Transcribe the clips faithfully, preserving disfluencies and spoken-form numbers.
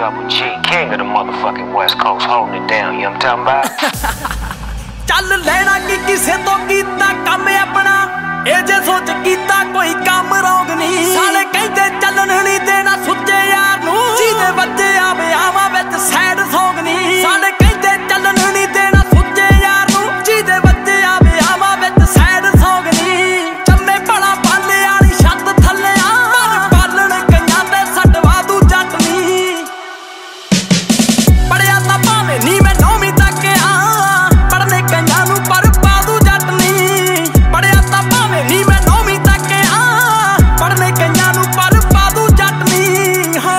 Double G, king of the motherfucking West Coast, holding it down, you know what I'm talking about? ਚੱਲ ਲੈਣਾ ਕੀ ਕਿਸੇ ਤੋਂ ਕੀਤਾ ਕੰਮ ਆਪਣਾ ਇਹ ਜੇ ਸੋਚ ਕੀਤਾ ਕੋਈ ਕੰਮ ਰੋਗ ਨਹੀਂ ਸਾਲੇ ਕਹਿੰਦੇ ਚੱਲਣ ਨਹੀਂ ਦੇਣਾ ਸੁੱਚੇ ਯਾਰ ਨੂੰ ਜਿਹਦੇ ਬੱਚੇ ਆਵੇ ਆਵਾਂ ਵਿੱਚ ਸੈਡ ਸੌਂਗ ਨਹੀਂ ਸਾਲੇ ਕਹਿੰਦੇ ਚੱਲਣ ਨਹੀਂ ਦੇਣਾ ਸੁੱਚੇ ਯਾਰ ਨੂੰ ਜਿਹਦੇ ਬੱਚੇ ਆਵੇ ਆਵਾਂ ਵਿੱਚ ਸੈਡ ਸੌਂਗ ਨਹੀਂ ਚੰਮੇ ਭਲਾ ਬਾਲੇ ਵਾਲੀ ਛੱਤ ਥੱਲੇ ਆ ਪਰ ਬਾਲਣ ਕਈਆਂ ਤੇ ਸੱਟਵਾ ਦੂ ਜੱਟ ਨਹੀਂ ਪੜਿਆ ਤਾਂ ਭਾਵੇਂ ਨਹੀਂ ਮੈਂ ਨੌਵੀਂ ਤੱਕ ਆ ਕਈਆਂ ਨੂੰ ਪਰ ਪਾ ਦੂ ਜੱਟ ਨਹੀਂ ਪੜਿਆ ਤਾਂ ਭਾਵੇਂ ਨਹੀਂ ਮੈਂ ਨੌਵੀਂ ਤੱਕ ਆ ਪੜ੍ਹਨੇ ਕਈਆਂ ਨੂੰ ਪਰ ਪਾ ਦੂ ਜੱਟ ਨਹੀਂ ਹੋ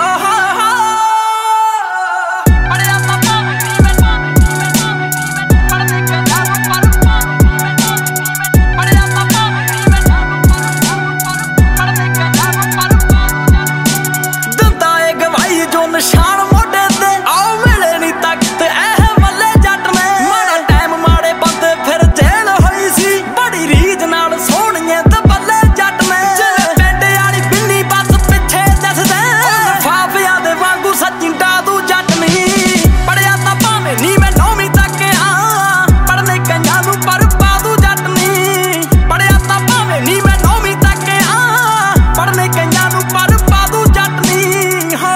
ਪੜਿਆ ਤਾਂ ਭਾਵੇਂ ਨਹੀਂ ਮੈਂ ਪੜ੍ਹਨੇ ਕਈਆਂ ਨੂੰ ਪਰ ਪਾ ਦੂ ਪੜਿਆ ਤਾਂ ਭਾਵੇਂ ਨਹੀਂ ਮੈਂ ਪੜ੍ਹਨੇ ਕਈਆਂ ਨੂੰ ਪਰ ਪਾ ਦੂ ਦਿੰਦਾ ਏ ਗਵਾਹੀ ਜੋ ਨਿਸ਼ਾਨ ਮੋਢੇ ਤੇ ਆਓ ਮਿਲੇ ਨਹੀਂ ਤਖਤ ਇਹ ਮੱਲੇ ਜੱਟ ਨੇ ਫਿਰ ਜੇਲ ਹੋਈ ਸੀ ਬੜੀ ਰੀਝ ਨਾਲ ਸੋਹਣੀਏ ਤੇ ਬੱਲੇ ਜੱਟ ਨੇ ਜਿਹੜੇ ਪਿੰਡ ਵਾਲੀ ਬਿੰਨੀ ਬੱਸ ਪਿੱਛੇ ਦਿਸਦੇ ਲਿਫਾਫਿਆਂ ਦੇ ਵਾਂਗੂ ਸੱਚੀ ਡਾਦੂ ਜੱਟ ਨਹੀਂ ਪੜਿਆ ਤਾਂ ਭਾਵੇਂ ਨਹੀਂ ਮੈਂ ਨੌਵੀਂ ਤੱਕ ਆ ਪੜ੍ਹਨੇ ਕਈਆਂ ਨੂੰ ਪਰ ਪਾਦੂ ਜੱਟ ਨਹੀਂ ਪੜਿਆ ਤਾਂ ਭਾਵੇਂ ਨਹੀਂ ਮੈਂ ਨੌਵੀਂ ਤੱਕ ਆ ਪੜ੍ਹਨੇ ਕਈਆਂ ਨੂੰ ਪਰ ਪਾਦੂ ਜੱਟ ਨਹੀਂ ਹੋ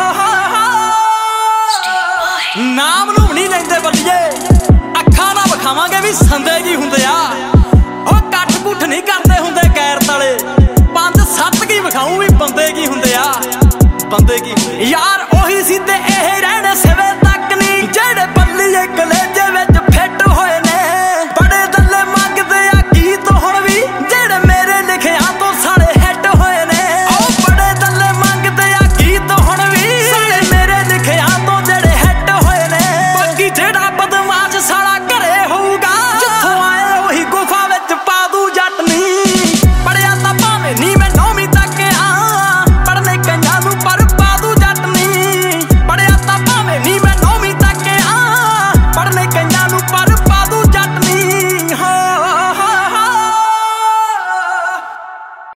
ਨਾਮ ਨੂੰ ਨਹੀਂ ਲੈਂਦੇ ਬੱਲੀਏ ਖਾਵਾਂਗੇ ਵੀ ਸੰਦੇ ਕੀ ਹੁੰਦੇ ਆ ਉਹ ਕੱਟ ਕੁੱਠ ਨਹੀਂ ਕਰਦੇ ਹੁੰਦੇ ਗੈਰਤ ਵਾਲੇ ਪੰਜ ਸੱਤ ਕੀ ਵਿਖਾਊ ਵੀ ਬੰਦੇ ਕੀ ਹੁੰਦੇ ਆ ਬੰਦੇ ਕੀ